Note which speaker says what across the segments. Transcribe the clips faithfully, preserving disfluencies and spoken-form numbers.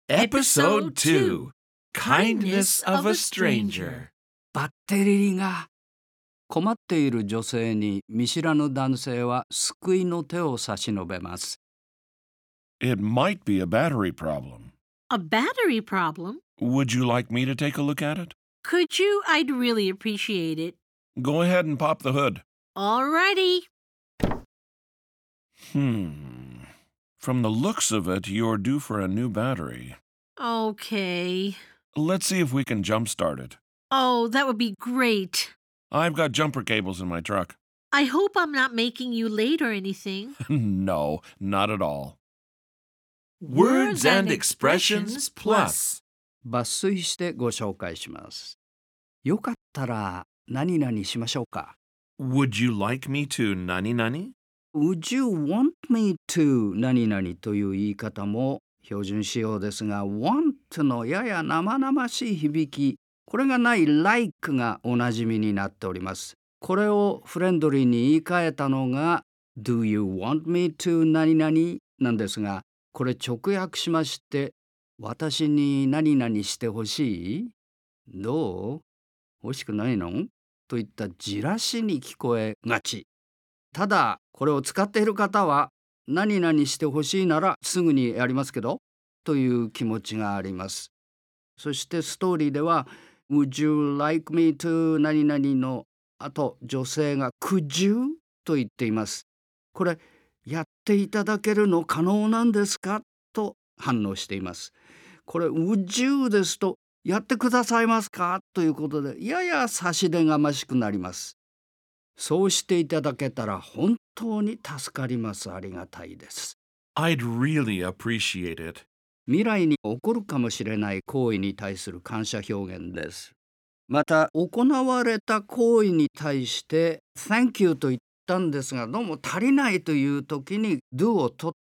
Speaker 1: Episode two Kindness of a Stranger
Speaker 2: バッテリーが困っている女性に見知らぬ男性は救いの手を差し伸べます。
Speaker 1: It might be a battery problem.
Speaker 3: A battery problem?
Speaker 1: Would you like me to take a look at it?
Speaker 3: Could you? I'd really appreciate it.
Speaker 1: Go ahead and pop the hood.
Speaker 3: Alrighty.
Speaker 1: Hmm. From the looks of it, you're due for a new battery.
Speaker 3: Okay.
Speaker 1: Let's see if we can jumpstart it.
Speaker 3: Oh, that would be great.
Speaker 1: I've got jumper cables in my truck.
Speaker 3: I hope I'm not making you late or anything.
Speaker 1: No, not at all.
Speaker 3: Words and expressions plus.
Speaker 2: 抜粋してご紹介します。よかったら何々しましょうか。
Speaker 1: Would you like me to nani nani?
Speaker 2: Would you want me to 何々という言い方も標準仕様ですが、want のやや生々しい響き、これがない like がおなじみになっております。これをフレンドリーに言い換えたのが Do you want me to 何々なんですが、これ直訳しまして、私に何々してほしい？どう？欲しくないの？といったじらしに聞こえがち。ただ、これを使っている方は、何々してほしいならすぐにやりますけど、という気持ちがあります。そしてストーリーでは、Would you like me to 何々の後、女性が Could you? と言っています。これ、やっていただけるの可能なんですかと反応しています。これ、Would you ですと、やってくださいますかということで、やや差し出がましくなります。そうしていただけたら本当に助かります。ありがたいです。
Speaker 1: I'd really appreciate it.
Speaker 2: 未来に起こるかもしれない行為に対する感謝表現です。また、行われた行為に対して Thank you と言ったんですが、どうも足りないという時に Do を取って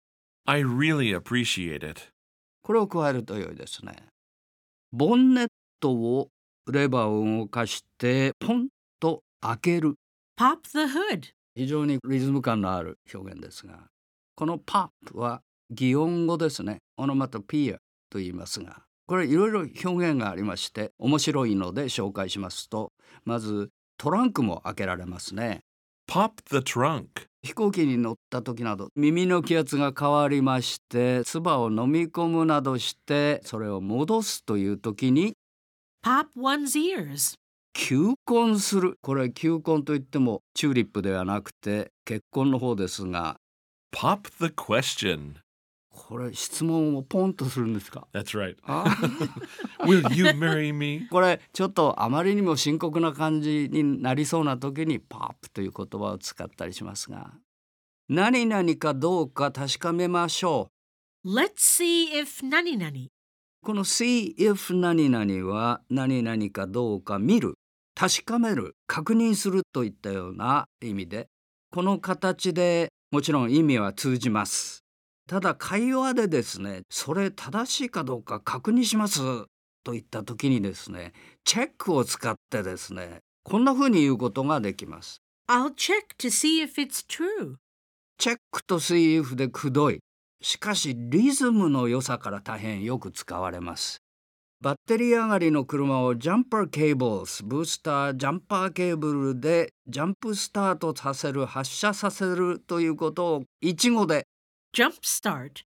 Speaker 1: I really appreciate it.
Speaker 2: これを加えると良いですね。ボンネットをレバーを動かしてポンと開ける。
Speaker 3: Pop the hood.
Speaker 2: 非常にリズム感のある表現ですが、この pop は擬音語ですね。オノマトピアと言いますが、これいろいろ表現がありまして面白いので紹介しますと、まずトランクも開けられますね。
Speaker 1: Pop the trunk.
Speaker 2: 飛行機に乗った時など耳の気圧が変わりまして唾を飲み込むなどしてそれを戻すという時に
Speaker 3: Pop one's ears.
Speaker 2: 求婚する。これ求婚といってもチューリップではなくて結婚の方ですが、
Speaker 1: Pop the question.
Speaker 2: これ質問をポンとするんですか？
Speaker 1: That's right.
Speaker 2: あ
Speaker 1: Will you marry me?
Speaker 2: これちょっとあまりにも深刻な感じになりそうな時にポップという言葉を使ったりしますが、何々かどうか確かめましょう。
Speaker 3: Let's see if 何々。
Speaker 2: この see if 何々は何々かどうか見る、確かめる、確認するといったような意味で、この形でもちろん意味は通じます。ただ会話でですね、それ正しいかどうか確認しますといった時にですね、チェックを使ってですね、こんな風に言うことができます。
Speaker 3: I'll check to see if it's true.
Speaker 2: チェックと see if でくどい。しかしリズムの良さから大変よく使われます。バッテリー上がりの車をジャンパーケーブルス、ブースター、ジャンパーケーブルでジャンプスタートさせる、発射させるということを一語で
Speaker 3: Jump start.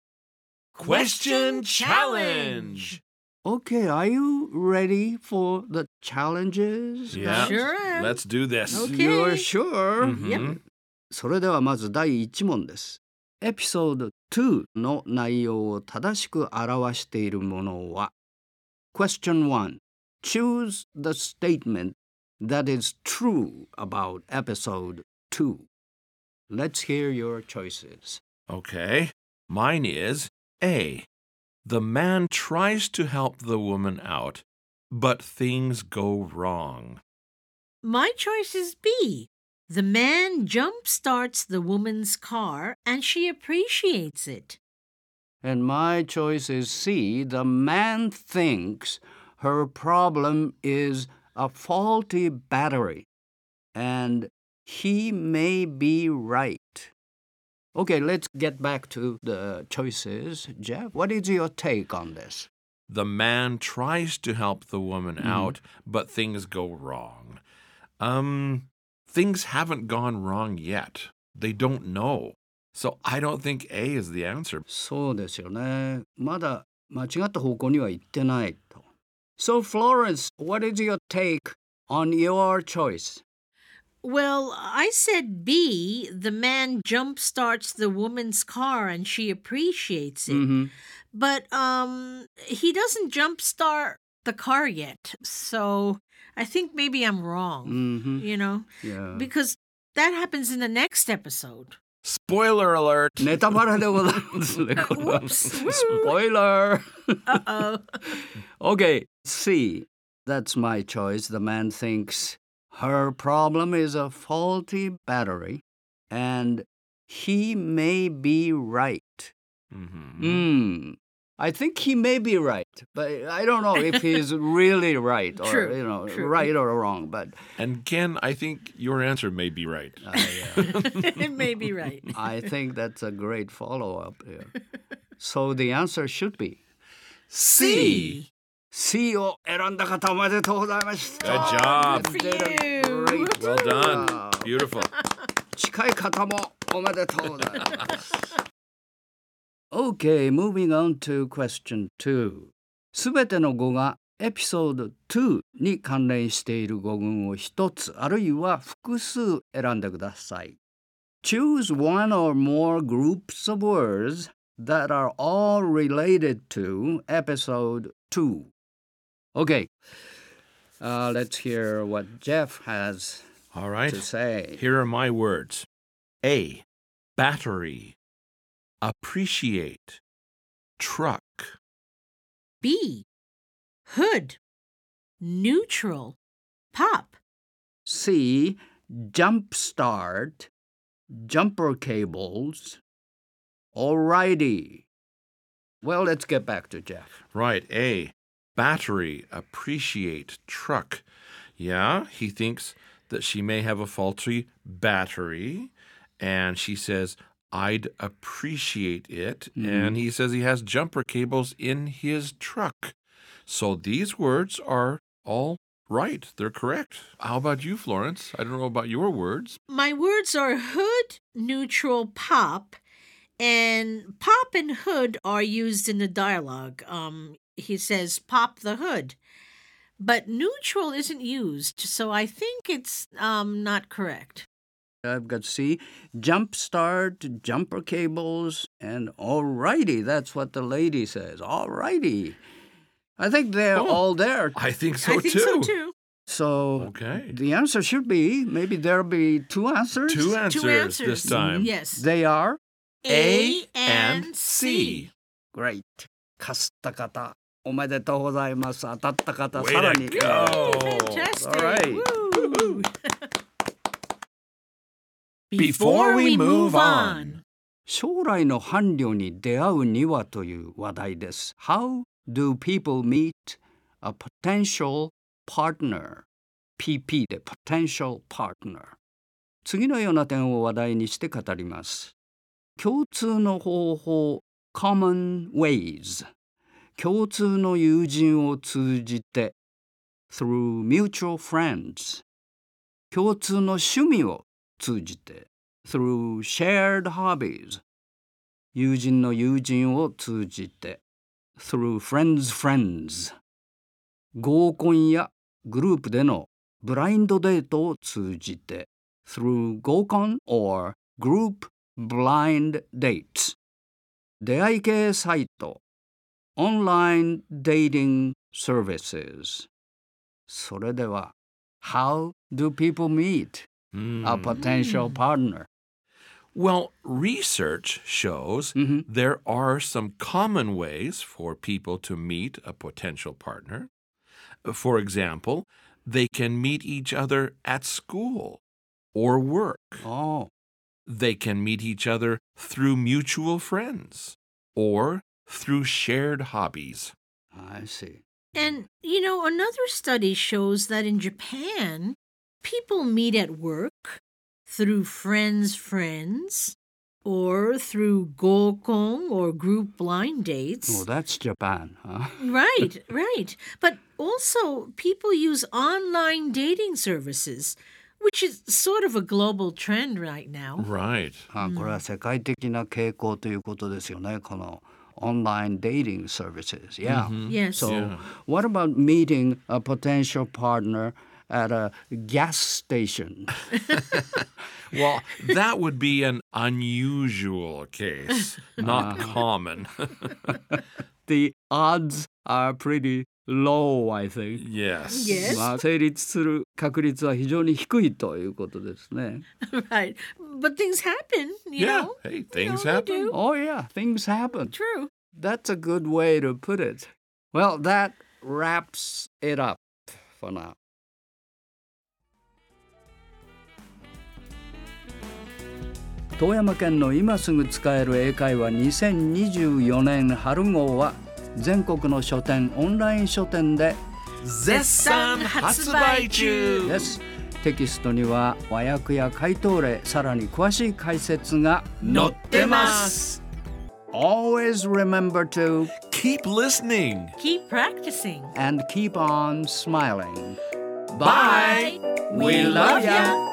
Speaker 1: Question challenge.
Speaker 2: Okay, are you ready for the challenges?
Speaker 1: Yeah.
Speaker 3: Sure am.
Speaker 1: Let's do this.
Speaker 3: Okay.
Speaker 2: You're sure?
Speaker 1: Mhm.
Speaker 2: それではまず第一問です。エピソードにの内容を正しく表しているものは Question one. Choose the statement that is true about episode two. Let's hear your choices.
Speaker 1: Okay. Mine is A. The man tries to help the woman out, but things go wrong.
Speaker 3: My choice is B. The man jump starts the woman's car and she appreciates it.
Speaker 2: And my choice is C. The man thinks her problem is a faulty battery, and he may be right. Okay, let's get back to the choices. Jeff, what is your take on this?
Speaker 1: The man tries to help the woman
Speaker 2: Mhm.
Speaker 1: out, but things go wrong. Um, things haven't gone wrong yet. They don't know. So I don't think A is the answer.
Speaker 2: そうですよね。まだ間違った方向には行ってないと。So Florence, what is your take on your choice?
Speaker 3: Well, I said B. The man jump starts the woman's car and she appreciates it.
Speaker 2: Mhm.
Speaker 3: But um he doesn't jump start the car yet. So I think maybe I'm wrong,
Speaker 2: Mhm.
Speaker 3: you know,
Speaker 2: Yeah.
Speaker 3: because that happens in the next episode.
Speaker 1: Spoiler alert!
Speaker 2: ネタバレでございますね。これは
Speaker 3: Whoops.
Speaker 2: Spoiler!
Speaker 3: Uh-oh.
Speaker 2: Okay, C. That's my choice. The man thinks her problem is a faulty battery and he may be right.
Speaker 1: Mhm.
Speaker 2: Hmm. I think he may be right, but I don't know if he's really right or
Speaker 3: True,
Speaker 2: you know
Speaker 3: true.
Speaker 2: right or wrong. But
Speaker 1: And Ken, I think your answer may be right.
Speaker 2: I, uh,
Speaker 3: It may be right.
Speaker 2: I think that's a great follow-up here. So the answer should be
Speaker 1: C.
Speaker 2: C を選んだ方おめでとうございました。
Speaker 1: Good job.
Speaker 2: You did a
Speaker 3: You.
Speaker 2: great
Speaker 1: Well done.
Speaker 2: job.
Speaker 1: Beautiful.
Speaker 2: 近い方もおめでとうございます。Okay, moving on to question two. すべての語がエピソードにに関連している語群を一つあるいは複数選んでください。Choose one or more groups of words that are all related to episode two. Okay, uh, let's hear what Jeff has
Speaker 1: All right.
Speaker 2: to say.
Speaker 1: Here are my words. A. Battery. Appreciate. Truck.
Speaker 3: B. Hood. Neutral. Pop.
Speaker 2: C. Jump start. Jumper cables. Alrighty. Well, let's get back to Jeff.
Speaker 1: Right. A. Battery. Appreciate. Truck. Yeah, he thinks that she may have a faulty battery. And she says, I'd appreciate it. And he says he has jumper cables in his truck. So these words are all right. They're correct. How about you, Florence? I don't know about your words.
Speaker 3: My words are hood, neutral, pop, and pop and hood are used in the dialogue. Um, he says, pop the hood. But neutral isn't used, so I think it's um, not correct.
Speaker 2: I've got C. Jump start, jumper cables, and alrighty. That's what the lady says. Alrighty. I think they're
Speaker 1: Oh.
Speaker 2: all there.
Speaker 1: I think so,
Speaker 3: I think
Speaker 1: too.
Speaker 3: so too.
Speaker 2: So
Speaker 1: Okay.
Speaker 2: the answer should be, maybe there'll be two answers.
Speaker 1: Two answers,
Speaker 3: Two answers
Speaker 1: this time.
Speaker 3: Yes.
Speaker 2: They are
Speaker 3: A and C.
Speaker 2: great. かすった方、おめでとうございます。当たった方、
Speaker 1: Way
Speaker 2: さら
Speaker 1: to
Speaker 2: に。
Speaker 1: go.
Speaker 3: Fantastic.
Speaker 2: All right.
Speaker 3: Woo.
Speaker 1: Before we move on.
Speaker 2: 将来の伴侶に出会うにはという話題です。How do people meet a potential partner? ピーピー で potential partner。次のような点を話題にして語ります。共通の方法 common ways。共通の友人を通じて through mutual friends。共通の趣味を通じて through shared hobbies。友人の友人を通じて through friends friends。合コンやグループでのブラインドデートを通じて through 合コン or group blind dates。出会い系サイト online dating services。それでは How do people meet
Speaker 1: Hmm.
Speaker 2: a potential partner?
Speaker 1: Well, research shows
Speaker 2: Mhm.
Speaker 1: there are some common ways for people to meet a potential partner. For example, they can meet each other at school or work.
Speaker 2: Oh,
Speaker 1: They can meet each other through mutual friends or through shared hobbies.
Speaker 2: I see.
Speaker 3: And, you know, another study shows that in Japan, people meet at work through friends' friends or through gokong or group blind dates.
Speaker 2: Oh, that's Japan, huh?
Speaker 3: Right, right. But also, people use online dating services, which is sort of a global trend right now.
Speaker 1: Right.
Speaker 2: あ、これは世界的な傾向ということですよね。この online dating services. Yeah.
Speaker 3: Yes.
Speaker 2: So,
Speaker 1: Yeah.
Speaker 2: what about meeting a potential partner at a gas station?
Speaker 1: Well, that would be an unusual case, not common.
Speaker 2: The odds are pretty low, I think.
Speaker 1: Yes.
Speaker 3: Yes.
Speaker 2: まあ、成立する確率は非常に低いということですね。
Speaker 3: Right. But things happen, you
Speaker 1: Yeah.
Speaker 3: know.
Speaker 1: Hey,
Speaker 3: You
Speaker 1: things
Speaker 3: know, they
Speaker 1: happen.
Speaker 3: do.
Speaker 2: Oh yeah, things happen.
Speaker 3: True.
Speaker 2: That's a good way to put it. Well, that wraps it up for now. 富山県の今すぐ使える英会話にせんにじゅうよねん春号は全国の書店オンライン書店で
Speaker 1: 絶賛発売中
Speaker 2: です。テキストには和訳や回答例、さらに詳しい解説が
Speaker 1: 載ってます。
Speaker 2: Always remember to
Speaker 1: Keep listening.
Speaker 3: Keep practicing.
Speaker 2: and keep on smiling.
Speaker 1: Bye.
Speaker 2: We love ya.